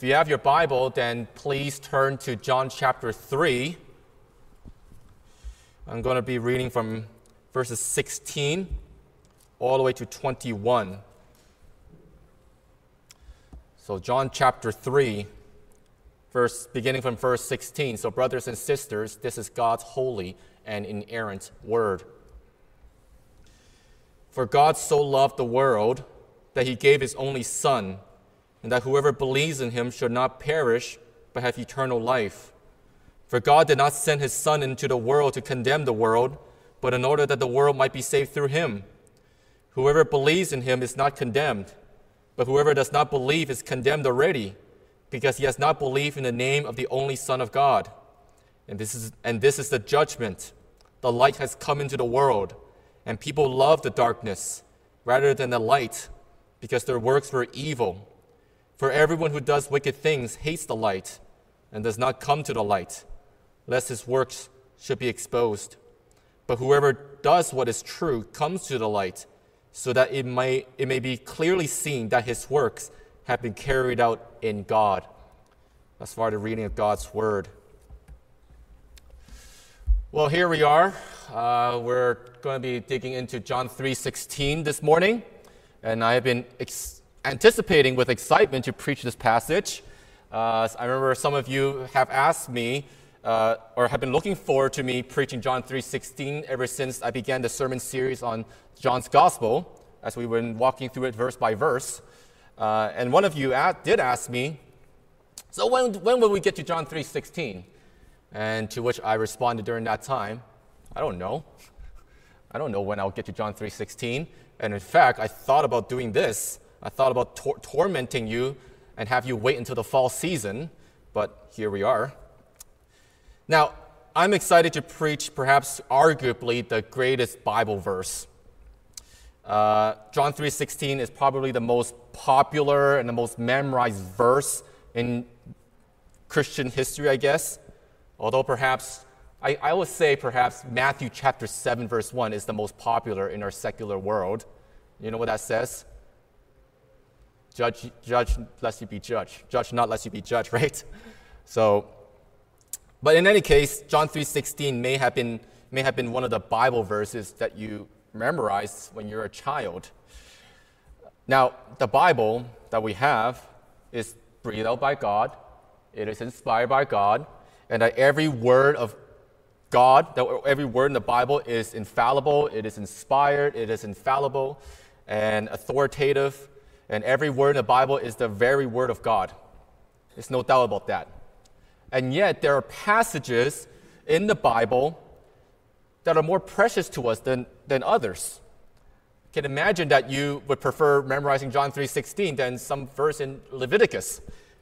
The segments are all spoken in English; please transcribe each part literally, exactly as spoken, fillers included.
If you have your Bible, then please turn to John chapter three. I'm going to be reading from verses sixteen all the way to twenty-one. So John chapter three, verse, beginning from verse sixteen. So brothers and sisters, this is God's holy and inerrant word. For God so loved the world that he gave his only Son, and that whoever believes in him should not perish, but have eternal life. For God did not send his Son into the world to condemn the world, but in order that the world might be saved through him. Whoever believes in him is not condemned, but whoever does not believe is condemned already, because he has not believed in the name of the only Son of God. And this is, and this is the judgment. The light has come into the world, and people love the darkness rather than the light, because their works were evil. For everyone who does wicked things hates the light and does not come to the light, lest his works should be exposed. But whoever does what is true comes to the light, so that it may, it may be clearly seen that his works have been carried out in God. As far as the reading of God's word. Well, here we are. Uh, we're going to be digging into John three sixteen this morning, and I have been ex- anticipating with excitement to preach this passage. Uh, I remember some of you have asked me uh, or have been looking forward to me preaching John three sixteen ever since I began the sermon series on John's Gospel, as we've been walking through it verse by verse. Uh, and one of you at, did ask me, so when, when will we get to John three sixteen? And to which I responded during that time, I don't know. I don't know when I'll get to John three sixteen. And in fact, I thought about doing this. I thought about tor- tormenting you and have you wait until the fall season, but here we are. Now, I'm excited to preach perhaps arguably the greatest Bible verse. Uh, John three sixteen is probably the most popular and the most memorized verse in Christian history, I guess. Although perhaps, I, I would say perhaps Matthew chapter seven verse one is the most popular in our secular world. You know what that says? Judge, judge lest you be judged. Judge not lest you be judged, right? So, but in any case, John three sixteen may have been may have been one of the Bible verses that you memorized when you're a child. Now, the Bible that we have is breathed out by God. It is inspired by God, and that every word of God, that every word in the Bible is infallible. It is inspired. It is infallible and authoritative. And every word in the Bible is the very word of God. There's no doubt about that. And yet, there are passages in the Bible that are more precious to us than, than others. You can imagine that you would prefer memorizing John three sixteen than some verse in Leviticus.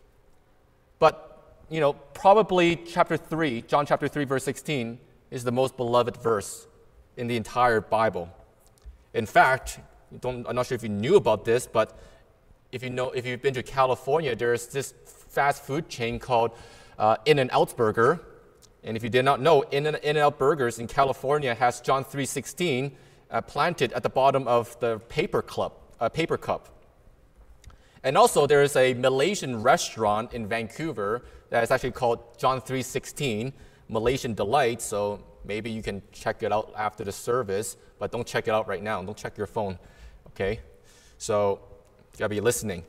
But, you know, probably chapter three, John chapter three, verse sixteen, is the most beloved verse in the entire Bible. In fact, don't, I'm not sure if you knew about this, but If you know, if you've been to California, there's this fast food chain called uh, In-N-Out Burger. And if you did not know, In-N-Out Burgers in California has John three sixteen uh, planted at the bottom of the paper cup. Uh, paper cup. And also, there is a Malaysian restaurant in Vancouver that is actually called John three sixteen, Malaysian Delight. So maybe you can check it out after the service, but don't check it out right now. Don't check your phone, okay? So you gotta be listening.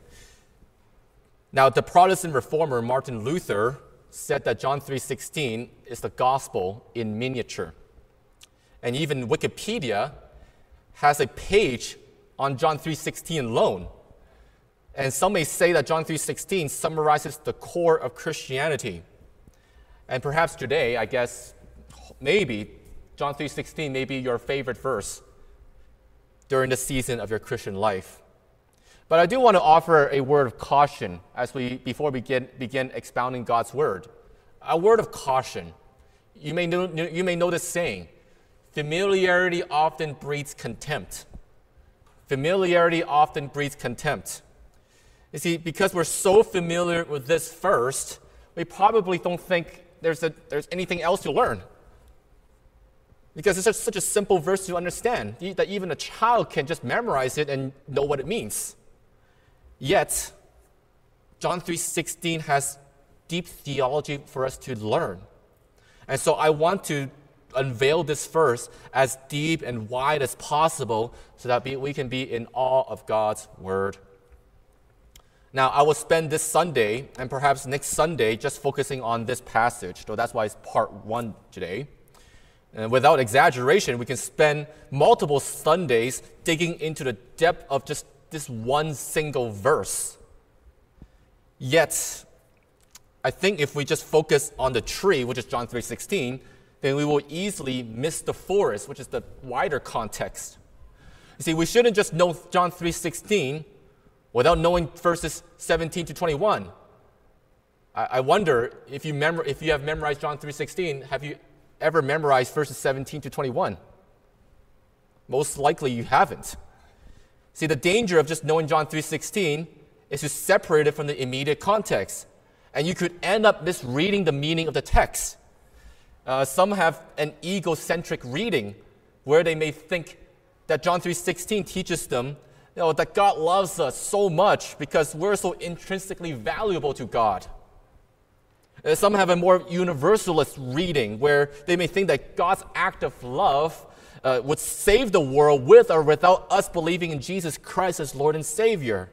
Now, the Protestant reformer Martin Luther said that John three sixteen is the gospel in miniature. And even Wikipedia has a page on John three sixteen alone. And some may say that John three sixteen summarizes the core of Christianity. And perhaps today, I guess, maybe John three sixteen may be your favorite verse during the season of your Christian life. But I do want to offer a word of caution as we before we begin, begin expounding God's word. A word of caution. You may know, you may know this saying, familiarity often breeds contempt. Familiarity often breeds contempt. You see, because we're so familiar with this first, we probably don't think there's, a, there's anything else to learn. Because it's just such a simple verse to understand, that even a child can just memorize it and know what it means. Yet, John three sixteen has deep theology for us to learn. And so I want to unveil this verse as deep and wide as possible so that we can be in awe of God's word. Now, I will spend this Sunday and perhaps next Sunday just focusing on this passage, so that's why it's part one today. And without exaggeration, we can spend multiple Sundays digging into the depth of just this one single verse. Yet, I think if we just focus on the tree, which is John three sixteen, then we will easily miss the forest, which is the wider context. You see, we shouldn't just know John three sixteen without knowing verses seventeen to twenty-one. I, I wonder if you, memor- if you have memorized John three sixteen, have you ever memorized verses seventeen to twenty-one? Most likely you haven't. See, the danger of just knowing John three sixteen is to separate it from the immediate context. And you could end up misreading the meaning of the text. Uh, some have an egocentric reading where they may think that John three sixteen teaches them you know, that God loves us so much because we're so intrinsically valuable to God. Uh, some have a more universalist reading where they may think that God's act of love uh, would save the world with or without us believing in Jesus Christ as Lord and Savior.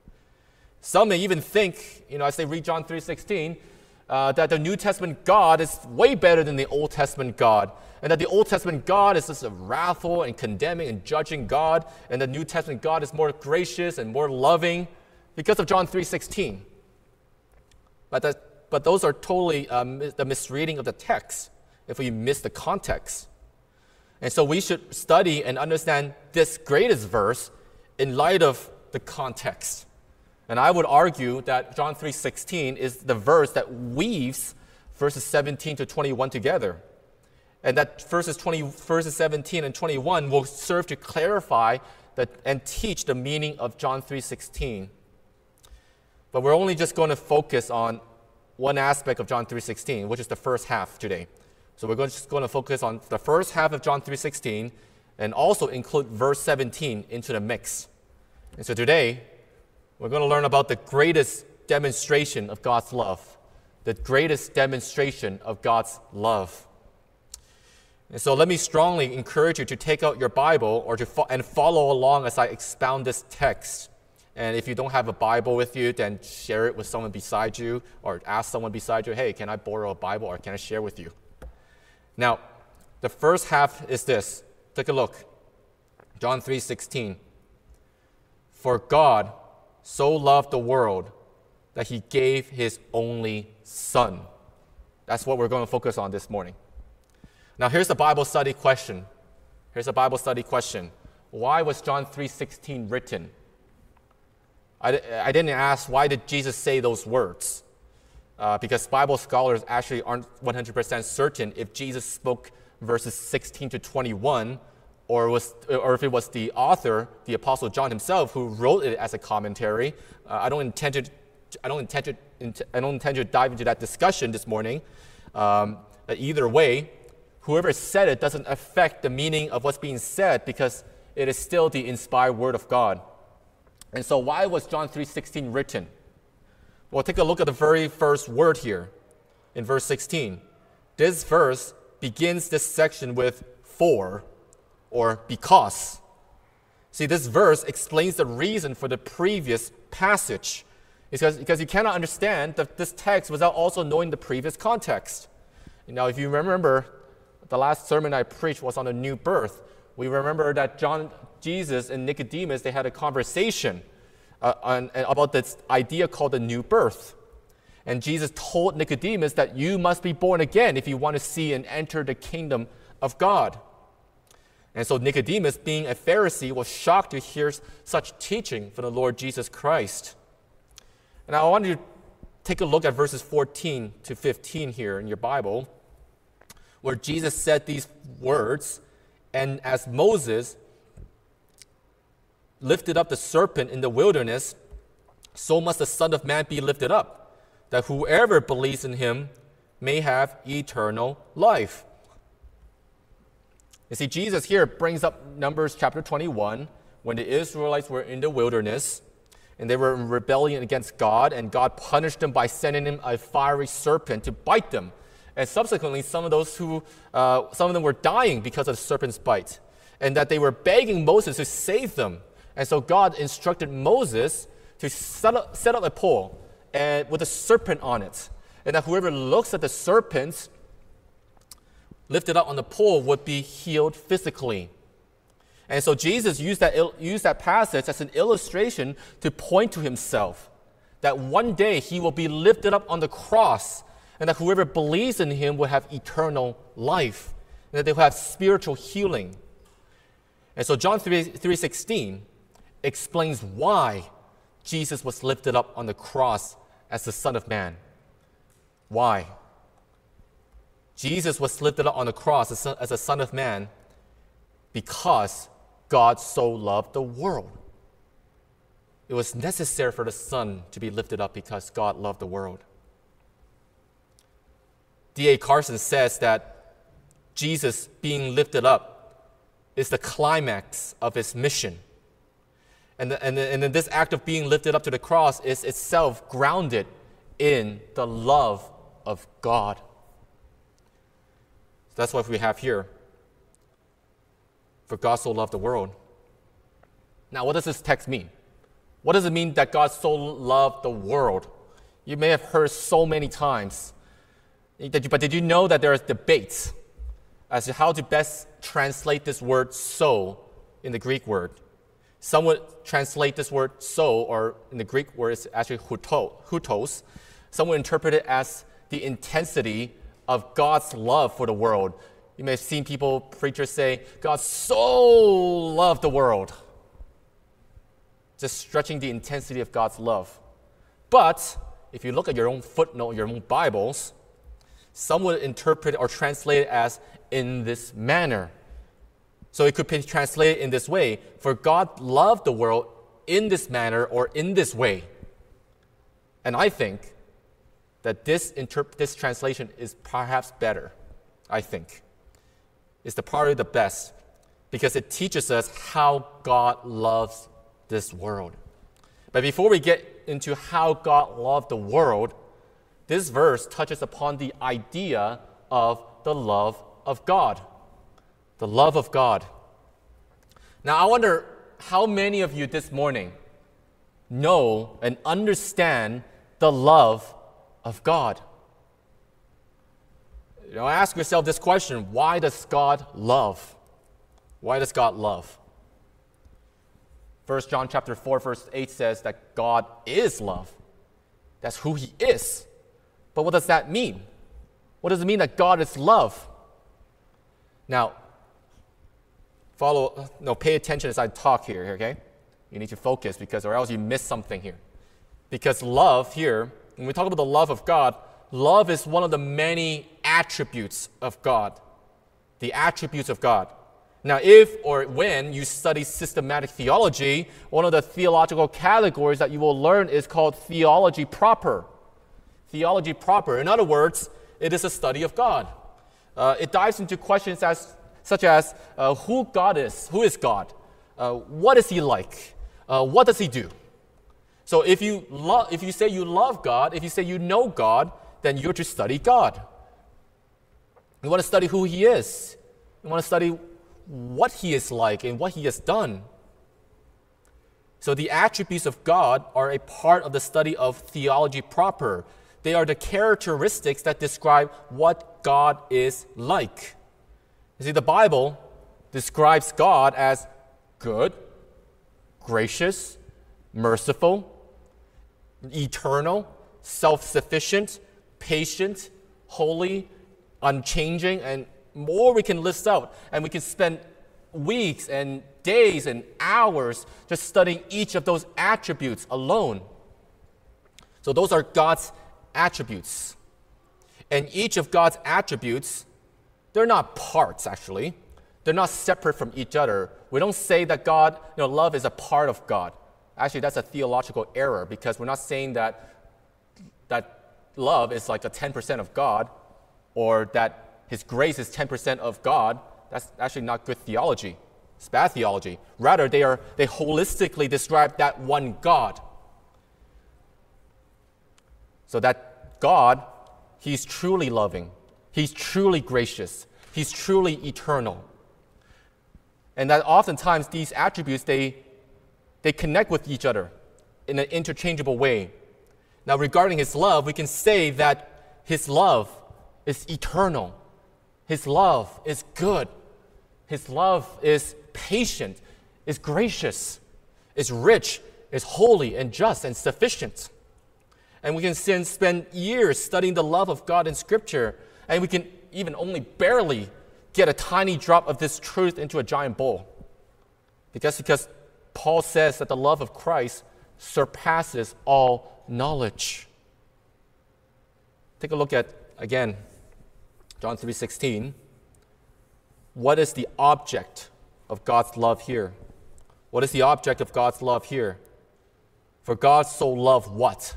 Some may even think, you know, as they read John three sixteen, uh, that the New Testament God is way better than the Old Testament God, and that the Old Testament God is just a wrathful and condemning and judging God, and the New Testament God is more gracious and more loving because of John three sixteen. But, that, but those are totally um, the misreading of the text if we miss the context. And so we should study and understand this greatest verse in light of the context. And I would argue that John three sixteen is the verse that weaves verses seventeen to twenty-one together. And that verses, twenty, verses seventeen and twenty-one will serve to clarify that, and teach the meaning of John three sixteen. But we're only just going to focus on one aspect of John three sixteen, which is the first half today. So we're just going to focus on the first half of John three sixteen and also include verse seventeen into the mix. And so today, we're going to learn about the greatest demonstration of God's love. The greatest demonstration of God's love. And so let me strongly encourage you to take out your Bible or to fo- and follow along as I expound this text. And if you don't have a Bible with you, then share it with someone beside you or ask someone beside you, hey, can I borrow a Bible or can I share with you? Now, the first half is this. Take a look. John three sixteen. For God so loved the world that he gave his only Son. That's what we're going to focus on this morning. Now here's the Bible study question. Here's a Bible study question. Why was John three sixteen written? I, I didn't ask why did Jesus say those words. Uh, because Bible scholars actually aren't one hundred percent certain if Jesus spoke verses sixteen to twenty-one or was, or if it was the author, the Apostle John himself, who wrote it as a commentary. Uh, I don't intend to, I don't intend to, I don't intend to dive into that discussion this morning. Um, but either way, whoever said it doesn't affect the meaning of what's being said because it is still the inspired word of God. And so, why was John three sixteen written? Well, take a look at the very first word here, in verse sixteen. This verse begins this section with "for." Or because. See, this verse explains the reason for the previous passage. It's because, because you cannot understand the, this text without also knowing the previous context. Now, if you remember, the last sermon I preached was on the new birth. We remember that John, Jesus and Nicodemus, they had a conversation uh, on, about this idea called the new birth. And Jesus told Nicodemus that you must be born again if you want to see and enter the kingdom of God. And so Nicodemus, being a Pharisee, was shocked to hear such teaching from the Lord Jesus Christ. And I want you to take a look at verses fourteen to fifteen here in your Bible, where Jesus said these words, and as Moses lifted up the serpent in the wilderness, so must the Son of Man be lifted up, that whoever believes in him may have eternal life. You see, Jesus here brings up Numbers chapter twenty-one, when the Israelites were in the wilderness, and they were in rebellion against God, and God punished them by sending him a fiery serpent to bite them. And subsequently, some of those who, uh, some of them were dying because of the serpent's bite, and that they were begging Moses to save them. And so God instructed Moses to set up, set up a pole and with a serpent on it, and that whoever looks at the serpent lifted up on the pole would be healed physically. And so Jesus used that, used that passage as an illustration to point to himself, that one day he will be lifted up on the cross, and that whoever believes in him will have eternal life, and that they will have spiritual healing. And so John three sixteen explains why Jesus was lifted up on the cross as the Son of Man. Why? Jesus was lifted up on the cross as, as a Son of Man because God so loved the world. It was necessary for the Son to be lifted up because God loved the world. D A Carson says that Jesus being lifted up is the climax of his mission. And, the, and, the, and this act of being lifted up to the cross is itself grounded in the love of God. So that's what we have here. For God so loved the world. Now, what does this text mean? What does it mean that God so loved the world? You may have heard so many times. But did you know that there are debates as to how to best translate this word so in the Greek word? Some would translate this word so, or in the Greek word it's actually huto, hutos. Some would interpret it as the intensity of God's love for the world. You may have seen people, preachers say, God so loved the world. Just stretching the intensity of God's love. But if you look at your own footnote, your own Bibles, some would interpret or translate it as in this manner. So it could be translated in this way, for God loved the world in this manner or in this way. And I think that this, interp- this translation is perhaps better, I think. It's the probably the best because it teaches us how God loves this world. But before we get into how God loved the world, this verse touches upon the idea of the love of God. The love of God. Now, I wonder how many of you this morning know and understand the love of God. You know, ask yourself this question: why does God love? Why does God love? First John chapter four, verse eight says that God is love. That's who he is. But what does that mean? What does it mean that God is love? Now, follow, no, pay attention as I talk here, okay? You need to focus because or else you miss something here. Because love here, when we talk about the love of God, love is one of the many attributes of God. The attributes of God. Now, if or when you study systematic theology, one of the theological categories that you will learn is called theology proper. Theology proper. In other words, it is a study of God. Uh, it dives into questions as, such as uh, who God is, who is God, uh, what is he like, uh, what does he do? So if you, lo- if you say you love God, if you say you know God, then you're to study God. You want to study who he is. You want to study what he is like and what he has done. So the attributes of God are a part of the study of theology proper. They are the characteristics that describe what God is like. You see, the Bible describes God as good, gracious, merciful, eternal, self-sufficient, patient, holy, unchanging, and more we can list out. And we can spend weeks and days and hours just studying each of those attributes alone. So those are God's attributes. And each of God's attributes, they're not parts, actually. They're not separate from each other. We don't say that God, you know, love is a part of God. Actually, that's a theological error because we're not saying that, that love is like a ten percent of God or that his grace is ten percent of God. That's actually not good theology. It's bad theology. Rather, they are they holistically describe that one God. So that God, He's truly loving, He's truly gracious, He's truly eternal. And that oftentimes these attributes, they, they connect with each other in an interchangeable way. Now, regarding His love, we can say that His love is eternal. His love is good. His love is patient, is gracious, is rich, is holy and just and sufficient. And we can spend years studying the love of God in Scripture, and we can even only barely get a tiny drop of this truth into a giant bowl. Because, because Paul says that the love of Christ surpasses all knowledge. Take a look at, again, John three sixteen. What is the object of God's love here? What is the object of God's love here? For God so loved what?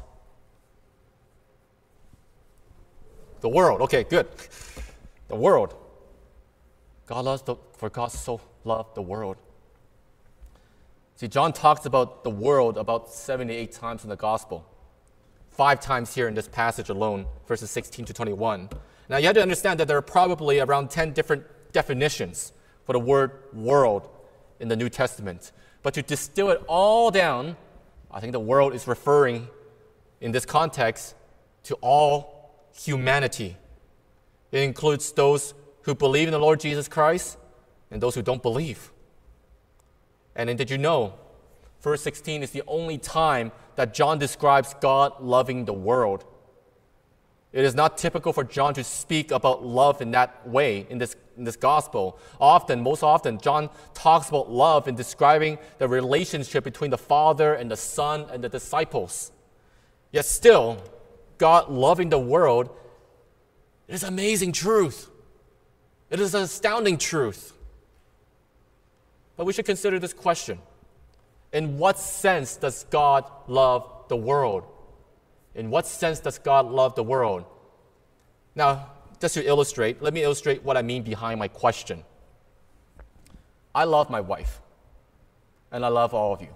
The world. Okay, good. The world. God loves the, for God so loved the world. See, John talks about the world about seventy-eight times in the gospel. Five times here in this passage alone, verses sixteen to twenty-one. Now, you have to understand that there are probably around ten different definitions for the word world in the New Testament. But to distill it all down, I think the world is referring, in this context, to all humanity. It includes those who believe in the Lord Jesus Christ and those who don't believe. And then did you know, verse sixteen is the only time that John describes God loving the world. It is not typical for John to speak about love in that way in this, in this gospel. Often, most often, John talks about love in describing the relationship between the Father and the Son and the disciples. Yet still, God loving the world is amazing truth. It is an astounding truth. But we should consider this question. In what sense does God love the world? In what sense does God love the world? Now, just to illustrate, let me illustrate what I mean behind my question. I love my wife, and I love all of you.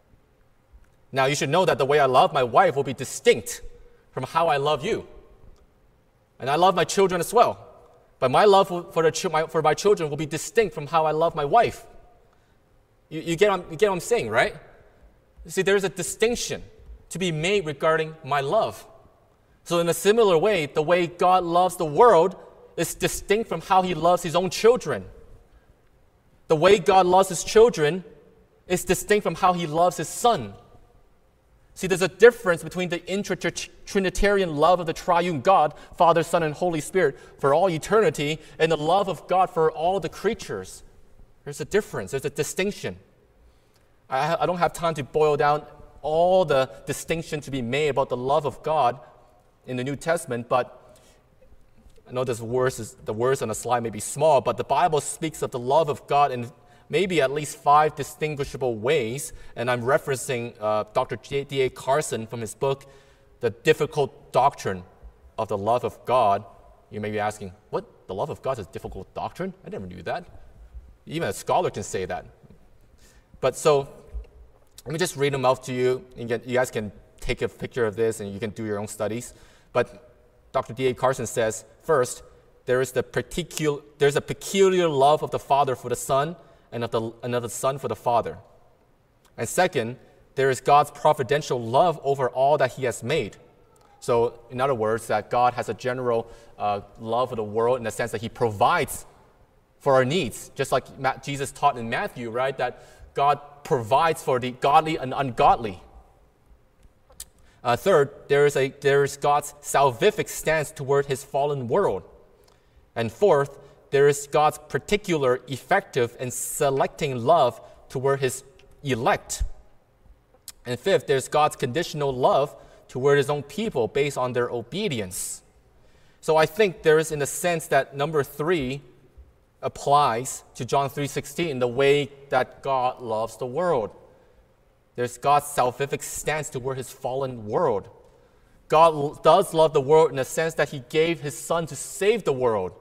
Now, you should know that the way I love my wife will be distinct from how I love you. And I love my children as well. But my love for, the, my, for my children will be distinct from how I love my wife. You, you, get, you get what I'm saying, right? You see, there's a distinction to be made regarding my love. So in a similar way, the way God loves the world is distinct from how He loves His own children. The way God loves His children is distinct from how He loves His Son. See, there's a difference between the intra-Trinitarian love of the triune God, Father, Son, and Holy Spirit for all eternity, and the love of God for all the creatures. There's a difference. There's a distinction. I, I don't have time to boil down all the distinction to be made about the love of God in the New Testament, but I know this verse is, the words on the slide may be small, but the Bible speaks of the love of God in maybe at least five distinguishable ways, and I'm referencing uh, Doctor D A Carson from his book, The Difficult Doctrine of the Love of God. You may be asking, what? The love of God is a difficult doctrine? I never knew that. Even a scholar can say that. But so, let me just read them out to you. You, can, you guys can take a picture of this and you can do your own studies. But Doctor D A Carson says, first, there is the particular, there's a peculiar love of the Father for the Son and of the, and of the Son for the Father. And second, there is God's providential love over all that He has made. So, in other words, that God has a general uh, love of the world in the sense that He provides for our needs, just like Jesus taught in Matthew, right? That God provides for the godly and ungodly. Uh, third, there is, a, there is God's salvific stance toward His fallen world. And fourth, there is God's particular, effective, and selecting love toward His elect. And fifth, there's God's conditional love toward His own people based on their obedience. So I think there is, in the sense that number three applies to John three sixteen, the way that God loves the world. There's God's salvific stance toward His fallen world. God does love the world in the sense that He gave His Son to save the world.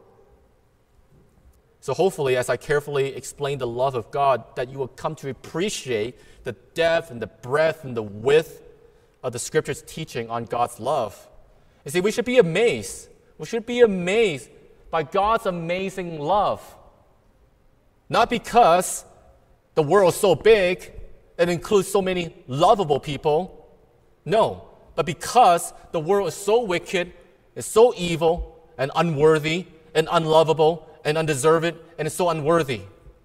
So hopefully, as I carefully explain the love of God, that you will come to appreciate the depth and the breadth and the width of the Scripture's teaching on God's love. You see, we should be amazed. We should be amazed by God's amazing love. Not because the world is so big, it includes so many lovable people. No, but because the world is so wicked, is so evil and unworthy and unlovable and undeserved and is so unworthy.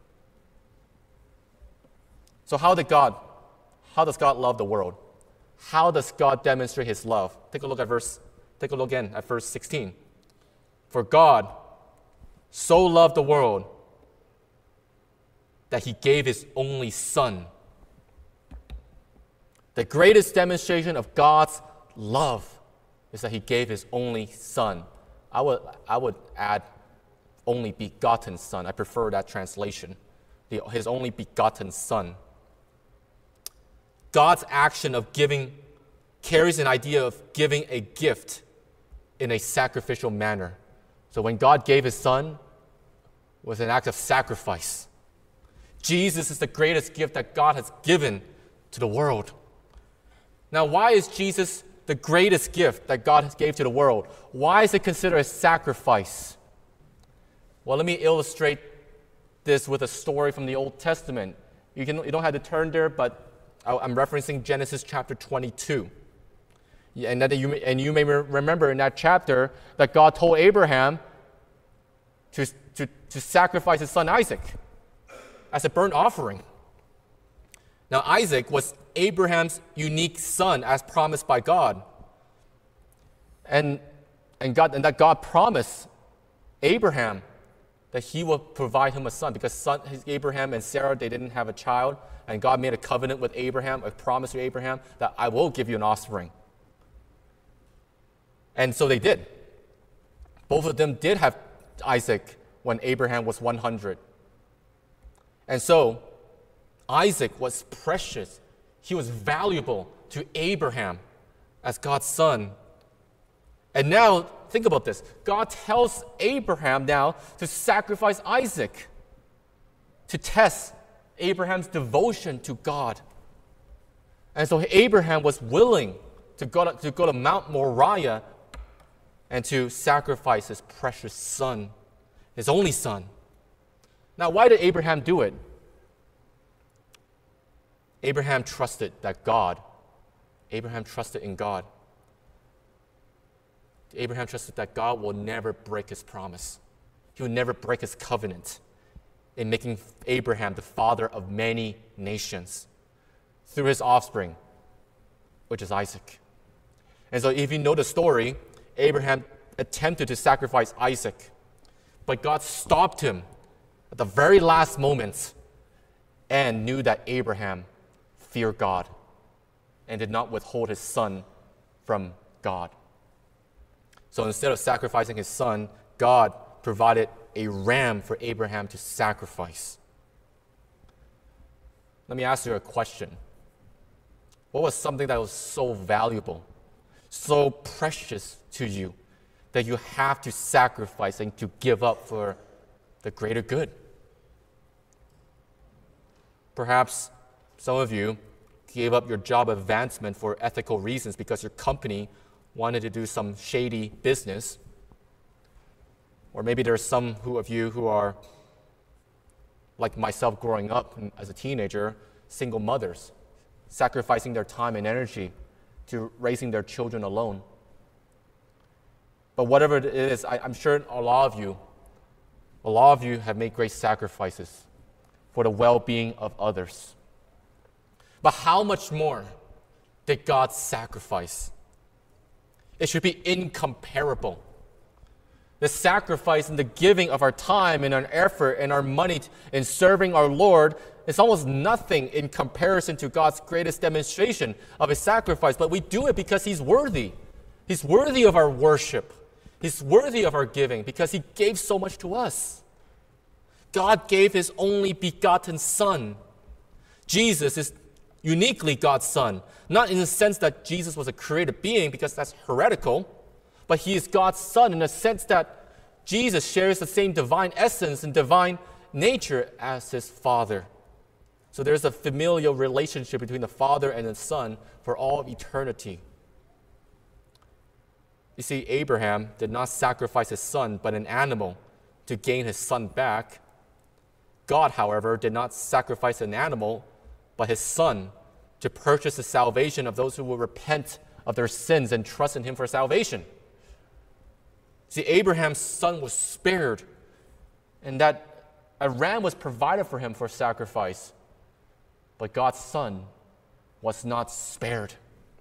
So how did God, how does God love the world? How does God demonstrate his love? Take a look at verse, take a look again at verse sixteen. For God so loved the world that he gave his only Son. The greatest demonstration of God's love is that he gave his only Son. I would, I would add only begotten Son. I prefer that translation. The, his only begotten Son. God's action of giving carries an idea of giving a gift in a sacrificial manner. So when God gave his Son, it was an act of sacrifice. Jesus is the greatest gift that God has given to the world. Now, why is Jesus the greatest gift that God has gave to the world? Why is it considered a sacrifice? Well, let me illustrate this with a story from the Old Testament. You, can, you don't have to turn there, but I'm referencing Genesis chapter twenty-two. And, that you, and you may remember in that chapter that God told Abraham to, to, to sacrifice his son Isaac as a burnt offering. Now, Isaac was Abraham's unique son as promised by God. And, and, God, and that God promised Abraham that he will provide him a son because son, his, Abraham and Sarah, they didn't have a child. And God made a covenant with Abraham, a promise to Abraham that I will give you an offspring. And so they did. Both of them did have Isaac when Abraham was one hundred. And so Isaac was precious. He was valuable to Abraham as God's son. And now, think about this. God tells Abraham now to sacrifice Isaac to test Abraham's devotion to God. And so Abraham was willing to go to, to go to Mount Moriah and to sacrifice his precious son, his only son. Now, why did Abraham do it? Abraham trusted that God, Abraham trusted in God. Abraham trusted that God will never break his promise. He will never break his covenant in making Abraham the father of many nations through his offspring, which is Isaac. And so if you know the story, Abraham attempted to sacrifice Isaac, but God stopped him at the very last moments and knew that Abraham feared God and did not withhold his son from God. So instead of sacrificing his son, God provided a ram for Abraham to sacrifice. Let me ask you a question. What was something that was so valuable, so precious to you, that you have to sacrifice and to give up for the greater good? Perhaps some of you gave up your job advancement for ethical reasons because your company wanted to do some shady business. Or maybe there's some who of you who are, like myself growing up as a teenager, single mothers, sacrificing their time and energy to raising their children alone. But whatever it is, I, I'm sure a lot of you, a lot of you have made great sacrifices for the well-being of others. But how much more did God sacrifice? It should be incomparable. The sacrifice and the giving of our time and our effort and our money in serving our Lord is almost nothing in comparison to God's greatest demonstration of His sacrifice. But we do it because He's worthy. He's worthy of our worship. He's worthy of our giving because He gave so much to us. God gave His only begotten Son. Jesus is uniquely God's Son. Not in the sense that Jesus was a created being, because that's heretical, but He is God's Son in the sense that Jesus shares the same divine essence and divine nature as His Father. So there's a familial relationship between the Father and the Son for all of eternity. You see, Abraham did not sacrifice his son, but an animal to gain his son back. God, however, did not sacrifice an animal, but his son to purchase the salvation of those who will repent of their sins and trust in him for salvation. See, Abraham's son was spared, and that a ram was provided for him for sacrifice, but God's son was not spared.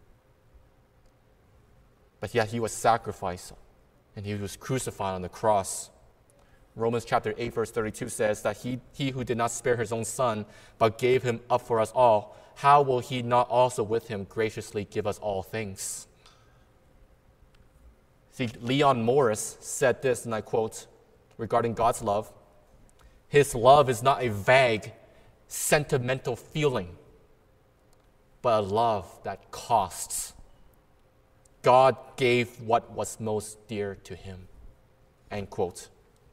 But yet he was sacrificed, and he was crucified on the cross. Romans chapter eight, verse thirty-two says that he, he who did not spare his own son, but gave him up for us all, how will he not also with him graciously give us all things? See, Leon Morris said this, and I quote, regarding God's love, "His love is not a vague, sentimental feeling, but a love that costs. God gave what was most dear to him." End quote.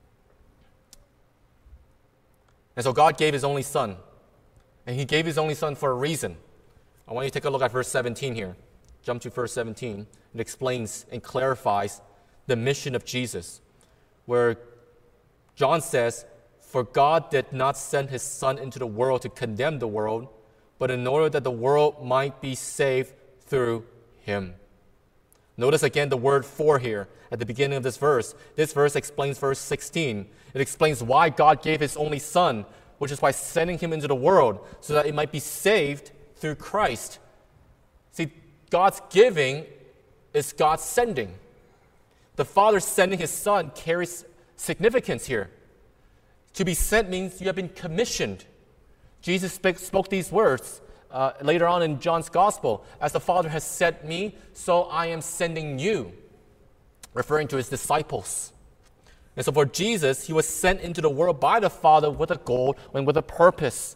And so God gave his only son, and he gave his only son for a reason. I want you to take a look at verse seventeen here. Jump to verse seventeen. It explains and clarifies the mission of Jesus, where John says, "For God did not send his son into the world to condemn the world, but in order that the world might be saved through him." Notice again the word "for" here at the beginning of this verse. This verse explains verse sixteen. It explains why God gave his only son, which is by sending him into the world so that it might be saved through Christ. See, God's giving is God's sending. The Father sending his son carries significance here. To be sent means you have been commissioned. Jesus spoke, spoke these words uh, later on in John's Gospel. "As the Father has sent me, so I am sending you," referring to his disciples. And so for Jesus, he was sent into the world by the Father with a goal and with a purpose.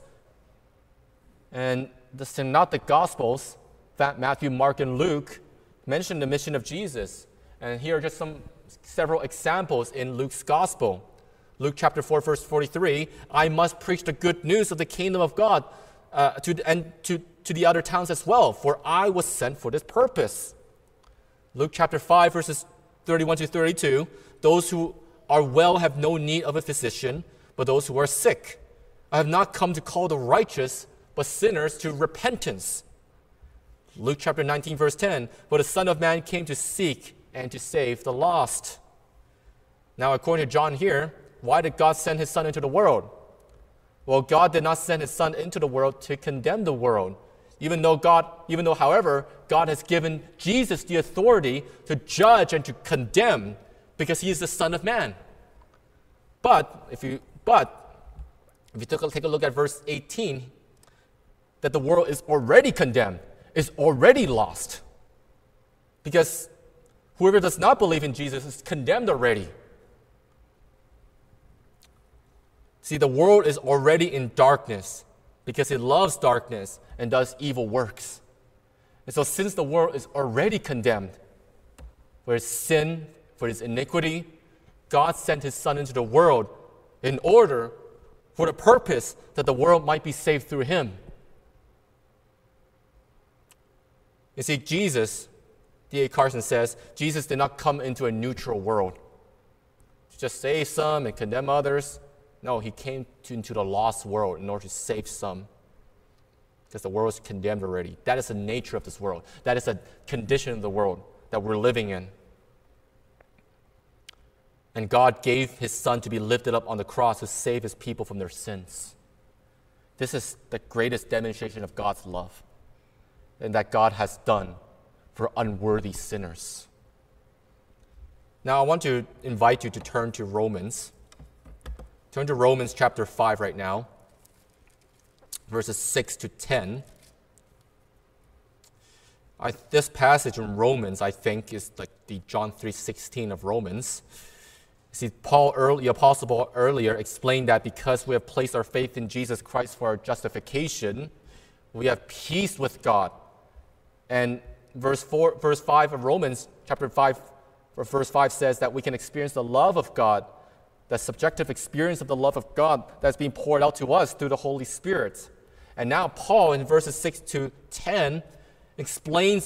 And the Synoptic Gospels, Matthew, Mark, and Luke, mention the mission of Jesus. And here are just some several examples in Luke's Gospel. Luke chapter four, verse forty-three, "I must preach the good news of the kingdom of God uh, to, and to, to the other towns as well, for I was sent for this purpose." Luke chapter five, verses thirty-one to thirty-two, "Those who are well have no need of a physician, but those who are sick. I have not come to call the righteous, but sinners to repentance." Luke chapter nineteen, verse ten, "For the Son of Man came to seek and to save the lost." Now, according to John here, why did God send his son into the world? Well, God did not send his son into the world to condemn the world. Even though God, even though, however, God has given Jesus the authority to judge and to condemn because he is the Son of Man. But if you but if you take a, take a look at verse eighteen, that the world is already condemned, is already lost. Because whoever does not believe in Jesus is condemned already. See, the world is already in darkness because it loves darkness and does evil works. And so since the world is already condemned for its sin, for its iniquity, God sent his son into the world in order, for the purpose that the world might be saved through him. You see, Jesus, D A Carson says, Jesus did not come into a neutral world to just save some and condemn others. No, he came to, into the lost world in order to save some, because the world is condemned already. That is the nature of this world. That is the condition of the world that we're living in. And God gave his son to be lifted up on the cross to save his people from their sins. This is the greatest demonstration of God's love and that God has done for unworthy sinners. Now, I want to invite you to turn to Romans. Turn to Romans chapter five right now, verses six to ten. I, this passage in Romans, I think, is like the John three sixteen of Romans. See, Paul, early, the Apostle Paul earlier explained that because we have placed our faith in Jesus Christ for our justification, we have peace with God. And verse four, verse five of Romans chapter five, verse five says that we can experience the love of God, the subjective experience of the love of God that's being poured out to us through the Holy Spirit. And now Paul in verses six to ten explains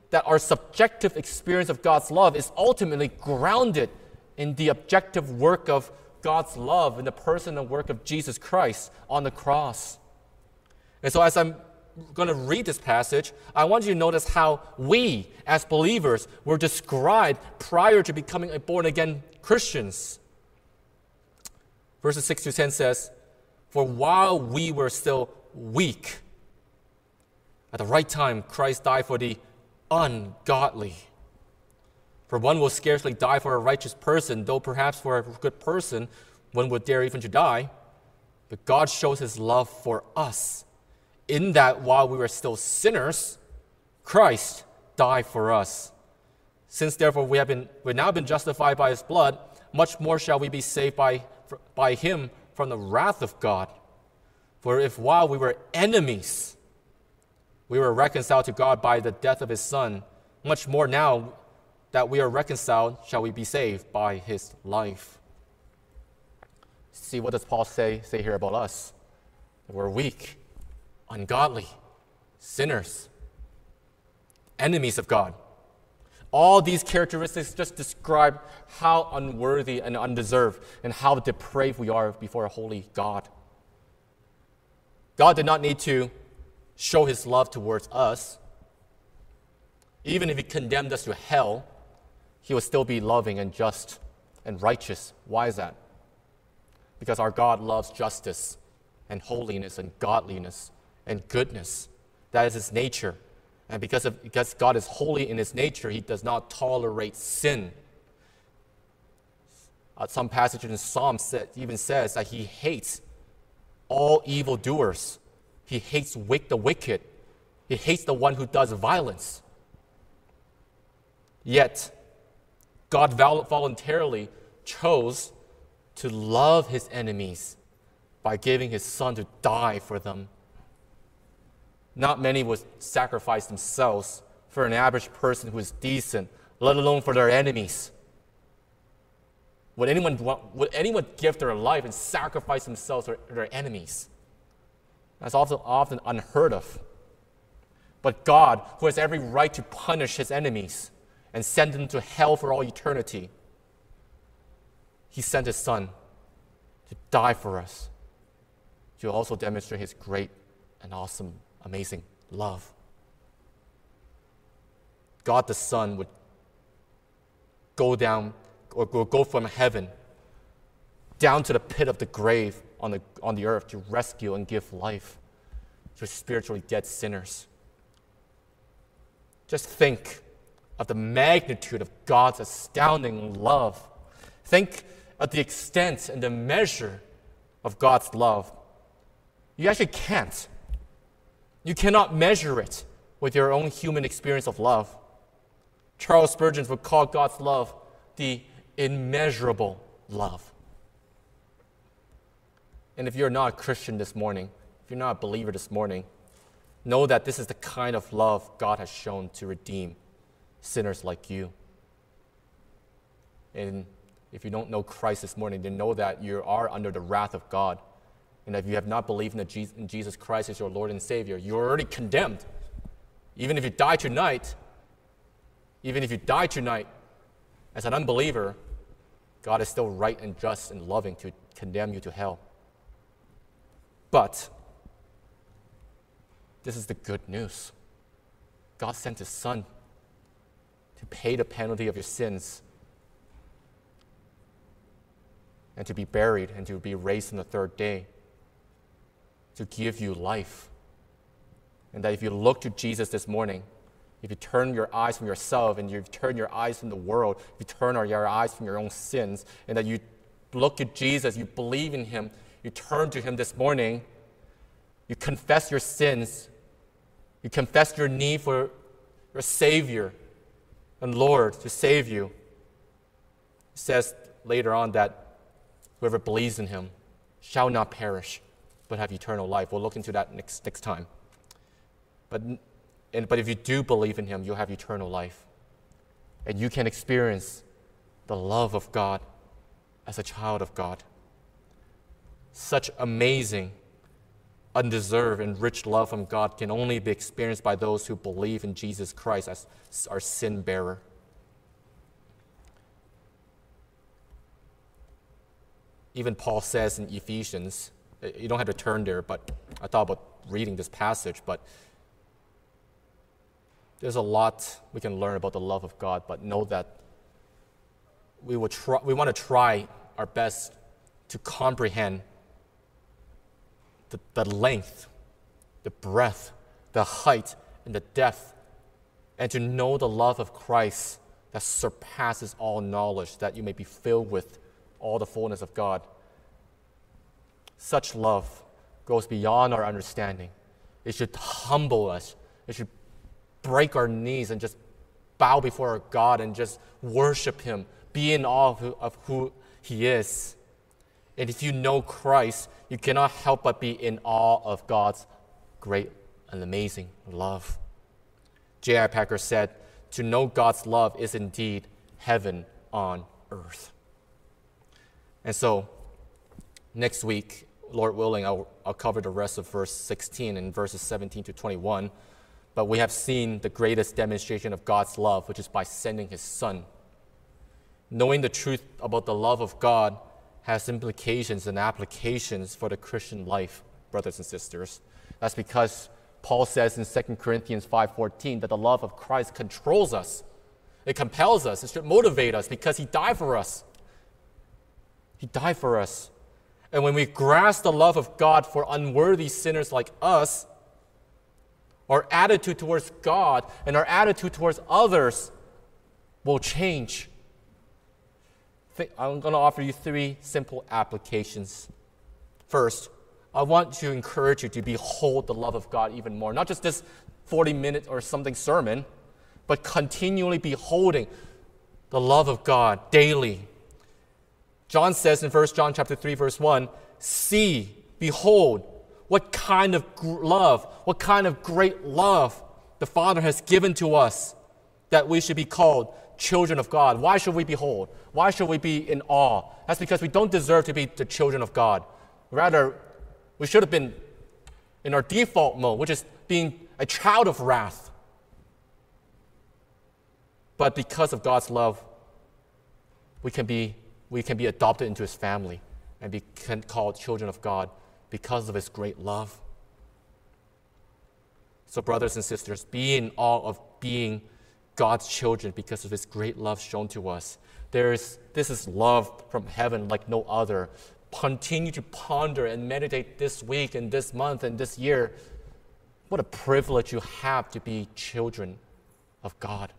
that our subjective experience of God's love is ultimately grounded in the objective work of God's love in the person and work of Jesus Christ on the cross. And so as I'm going to read this passage, I want you to notice how we, as believers, were described prior to becoming born-again Christians. Verses six to ten says, "For while we were still weak, at the right time Christ died for the ungodly. For one will scarcely die for a righteous person, though perhaps for a good person one would dare even to die. But God shows his love for us, in that while we were still sinners, Christ died for us. Since therefore we have been we've now been justified by his blood, much more shall we be saved by, by him from the wrath of God. For if while we were enemies, we were reconciled to God by the death of his Son, much more now that we are reconciled shall we be saved by his life." See, what does Paul say, say here about us? We're weak, ungodly, sinners, enemies of God. All these characteristics just describe how unworthy and undeserved and how depraved we are before a holy God. God did not need to show his love towards us. Even if he condemned us to hell, he would still be loving and just and righteous. Why is that? Because our God loves justice and holiness and godliness and goodness. That is his nature. And because, of, because God is holy in his nature, he does not tolerate sin. Uh, some passage in Psalms say, even says that he hates all evildoers. He hates wick, the wicked. He hates the one who does violence. Yet, God voluntarily chose to love his enemies by giving his Son to die for them. Not many would sacrifice themselves for an average person who is decent, let alone for their enemies. Would anyone, want, would anyone give their life and sacrifice themselves for their enemies? That's often, often unheard of. But God, who has every right to punish his enemies and send them to hell for all eternity, he sent his Son to die for us, to also demonstrate his great and awesome, amazing love. God the Son would go down or go from heaven down to the pit of the grave on the, on the earth to rescue and give life to spiritually dead sinners. Just think of the magnitude of God's astounding love. Think of the extent and the measure of God's love. You actually can't. You cannot measure it with your own human experience of love. Charles Spurgeon would call God's love the immeasurable love. And if you're not a Christian this morning, if you're not a believer this morning, know that this is the kind of love God has shown to redeem sinners like you. And if you don't know Christ this morning, then know that you are under the wrath of God. And if you have not believed in Jesus Christ as your Lord and Savior, you're already condemned. Even if you die tonight, even if you die tonight as an unbeliever, God is still right and just and loving to condemn you to hell. But this is the good news. God sent his Son to pay the penalty of your sins and to be buried and to be raised on the third day to give you life. And that if you look to Jesus this morning, if you turn your eyes from yourself and you turn your eyes from the world, if you turn your eyes from your own sins, and that you look to Jesus, you believe in him, you turn to him this morning, you confess your sins, you confess your need for your Savior and Lord to save you. It says later on that whoever believes in him shall not perish, but have eternal life. We'll look into that next, next time. But, and, but if you do believe in him, you'll have eternal life. And you can experience the love of God as a child of God. Such amazing undeserved and rich love from God can only be experienced by those who believe in Jesus Christ as our sin bearer. Even Paul says in Ephesians, you don't have to turn there, but I thought about reading this passage, but there's a lot we can learn about the love of God, but know that we, will try, we want to try our best to comprehend the, the length, the breadth, the height, and the depth, and to know the love of Christ that surpasses all knowledge, that you may be filled with all the fullness of God. Such love goes beyond our understanding. It should humble us. It should break our knees and just bow before our God and just worship Him, be in awe of who, of who He is. And if you know Christ, you cannot help but be in awe of God's great and amazing love. J I Packer said, "To know God's love is indeed heaven on earth." And so, next week, Lord willing, I'll, I'll cover the rest of verse sixteen and verses seventeen to twenty-one. But we have seen the greatest demonstration of God's love, which is by sending His Son. Knowing the truth about the love of God has implications and applications for the Christian life, brothers and sisters. That's because Paul says in Second Corinthians five fourteen that the love of Christ controls us. It compels us. It should motivate us because He died for us. He died for us. And when we grasp the love of God for unworthy sinners like us, our attitude towards God and our attitude towards others will change. I'm going to offer you three simple applications. First, I want to encourage you to behold the love of God even more. Not just this forty minute or something sermon, but continually beholding the love of God daily. John says in First John chapter three, verse one, "See, behold, what kind of love, what kind of great love the Father has given to us, that we should be called children of God." Why should we behold? Why should we be in awe? That's because we don't deserve to be the children of God. Rather, we should have been in our default mode, which is being a child of wrath. But because of God's love, we can be, we can be adopted into His family and be called children of God because of His great love. So brothers and sisters, be in awe of being God's children because of His great love shown to us. There is, this is love from heaven like no other. Continue to ponder and meditate this week and this month and this year. What a privilege you have to be children of God.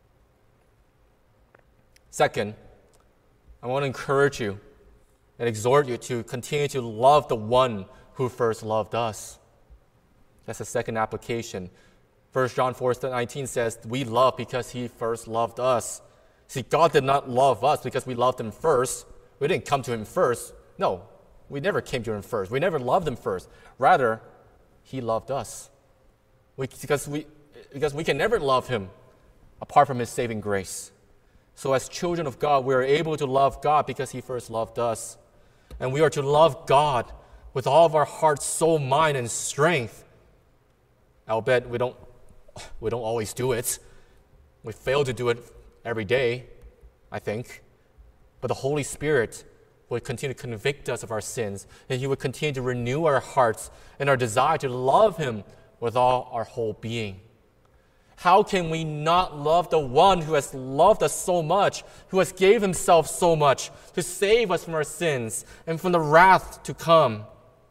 Second, I want to encourage you and exhort you to continue to love the one who first loved us. That's the second application. First John four nineteen says, "We love because He first loved us." See, God did not love us because we loved Him first. We didn't come to Him first. No, we never came to Him first. We never loved Him first. Rather, He loved us. We, because, we, because we can never love Him apart from His saving grace. So as children of God, we are able to love God because He first loved us. And we are to love God with all of our heart, soul, mind, and strength. I'll bet we don't, we don't always do it. We fail to do it every day, I think. But the Holy Spirit will continue to convict us of our sins, and He will continue to renew our hearts and our desire to love Him with all our whole being. How can we not love the one who has loved us so much, who has gave Himself so much to save us from our sins and from the wrath to come?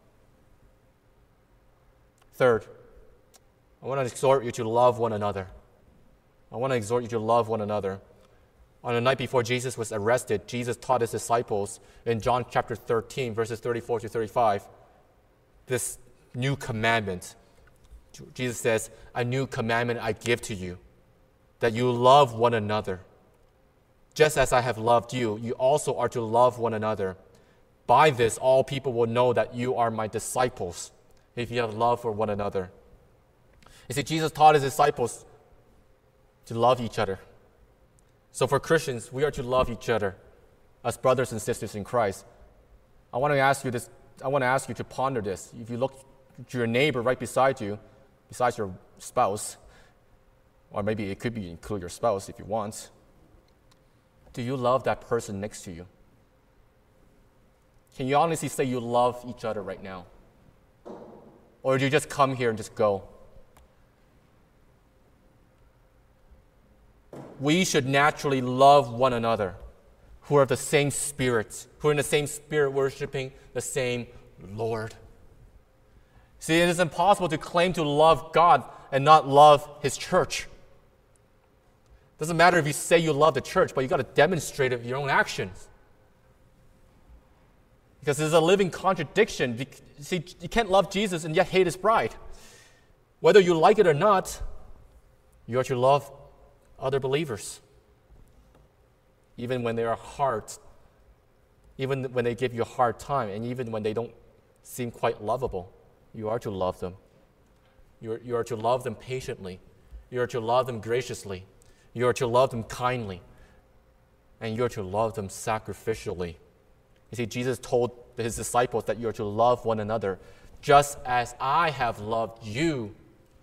Third, I want to exhort you to love one another. I want to exhort you to love one another. On the night before Jesus was arrested, Jesus taught His disciples in John chapter thirteen, verses thirty-four to thirty-five, this new commandment. Jesus says, "A new commandment I give to you, that you love one another. Just as I have loved you, you also are to love one another. By this, all people will know that you are my disciples, if you have love for one another." You see, Jesus taught His disciples to love each other. So for Christians, we are to love each other as brothers and sisters in Christ. I want to ask you this. I want to ask you to ponder this. If you look to your neighbor right beside you, besides your spouse, or maybe it could be include your spouse if you want, do you love that person next to you? Can you honestly say you love each other right now? Or do you just come here and just go? We should naturally love one another who are of the same spirit, who are in the same spirit worshiping the same Lord. See, it is impossible to claim to love God and not love His church. It doesn't matter if you say you love the church, but you got to demonstrate it with your own actions. Because there's a living contradiction. See, you can't love Jesus and yet hate His bride. Whether you like it or not, you are to love other believers. Even when they are hard, even when they give you a hard time, and even when they don't seem quite lovable, you are to love them. You are, you are to love them patiently. You are to love them graciously. You are to love them kindly. And you are to love them sacrificially. You see, Jesus told His disciples that you are to love one another just as I have loved you.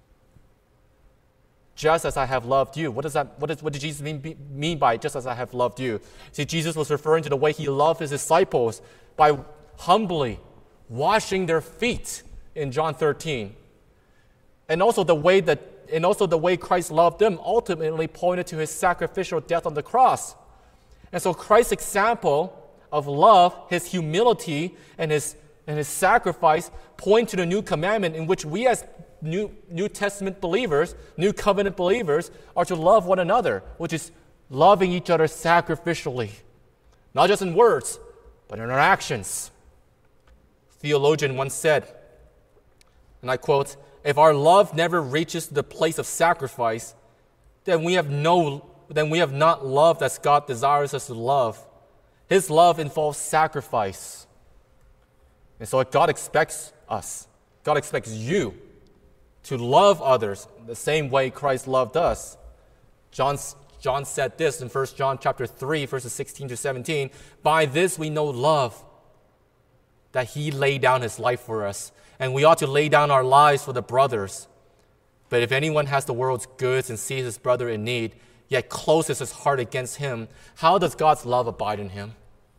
Just as I have loved you. What does that? What, is, what did Jesus mean, mean by just as I have loved you? See, Jesus was referring to the way He loved His disciples by humbly washing their feet in John thirteen. And also the way that, and also the way Christ loved them ultimately pointed to His sacrificial death on the cross. And so Christ's example of love, His humility, and His, and his sacrifice point to the new commandment in which we as New, New Testament believers, New Covenant believers, are to love one another, which is loving each other sacrificially. Not just in words, but in our actions. Theologian once said, and I quote, "If our love never reaches the place of sacrifice, then we have no, then we have not loved as God desires us to love. His love involves sacrifice." And so God expects us, God expects you to love others the same way Christ loved us. John, John said this in First John chapter three, verses sixteen to seventeen, "By this we know love, that He laid down His life for us, and we ought to lay down our lives for the brothers. But if anyone has the world's goods and sees his brother in need, yet closes his heart against him, how does God's love abide in him?"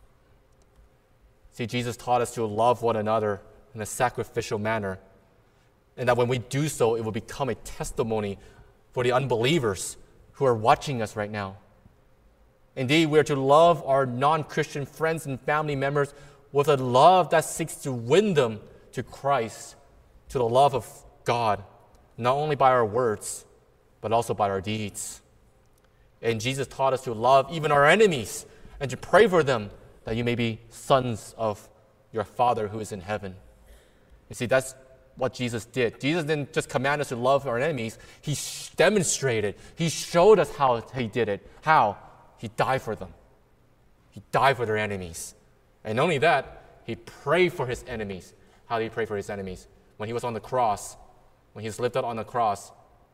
See, Jesus taught us to love one another in a sacrificial manner, and that when we do so, it will become a testimony for the unbelievers who are watching us right now. Indeed, we are to love our non-Christian friends and family members with a love that seeks to win them to Christ, to the love of God, not only by our words, but also by our deeds. And Jesus taught us to love even our enemies and to pray for them, that you may be sons of your Father who is in heaven. You see, that's what Jesus did. Jesus didn't just command us to love our enemies. He demonstrated, He showed us how He did it. How? He died for them. He died for their enemies. And not only that, He prayed for His enemies. How did He pray for His enemies? When He was on the cross, when He was lifted on the cross,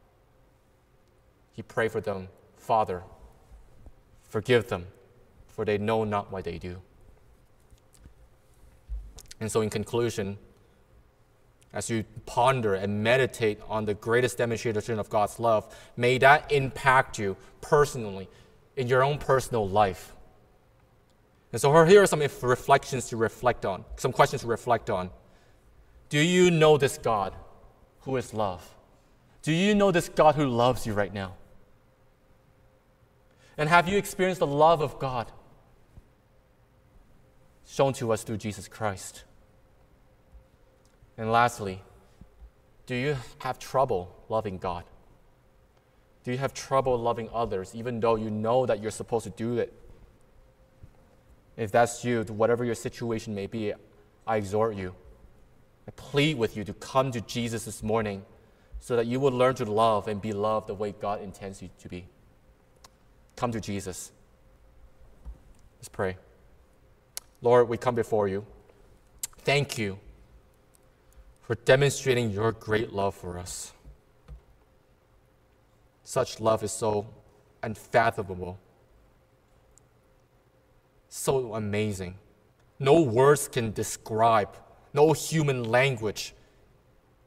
He prayed for them, "Father, forgive them, for they know not what they do." And so in conclusion, as you ponder and meditate on the greatest demonstration of God's love, may that impact you personally in your own personal life. And so here are some reflections to reflect on, some questions to reflect on. Do you know this God who is love? Do you know this God who loves you right now? And have you experienced the love of God shown to us through Jesus Christ? And lastly, do you have trouble loving God? Do you have trouble loving others, even though you know that you're supposed to do it? If that's you, whatever your situation may be, I exhort you, I plead with you to come to Jesus this morning so that you will learn to love and be loved the way God intends you to be. Come to Jesus. Let's pray. Lord, we come before you. Thank you for demonstrating your great love for us. Such love is so unfathomable, so amazing. No words can describe, no human language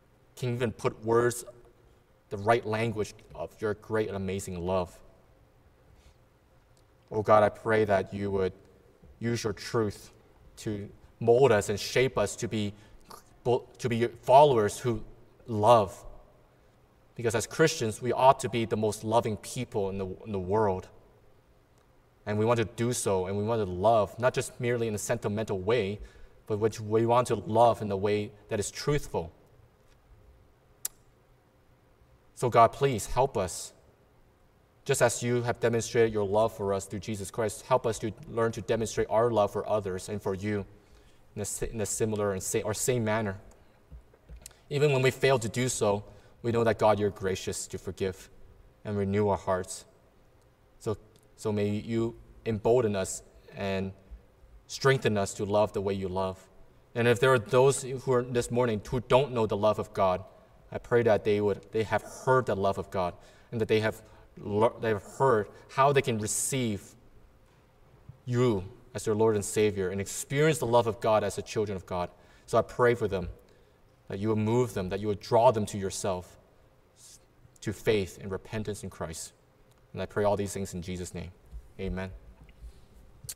can even put words, the right language of your great and amazing love. Oh God, I pray that you would use your truth to mold us and shape us to be, to be followers who love. Because as Christians, we ought to be the most loving people in the, in the world. And we want to do so, and we want to love, not just merely in a sentimental way, but which we want to love in a way that is truthful. So God, please help us. Just as you have demonstrated your love for us through Jesus Christ, help us to learn to demonstrate our love for others and for you in a, in a similar and same, or same manner. Even when we fail to do so, we know that God, you're gracious to forgive and renew our hearts. So, so may you embolden us and strengthen us to love the way you love. And if there are those who are this morning who don't know the love of God, I pray that they would they have heard the love of God, and that they have they have heard how they can receive you as their Lord and Savior and experience the love of God as the children of God. So I pray for them, that you will move them, that you will draw them to yourself, to faith and repentance in Christ. And I pray all these things in Jesus' name. Amen.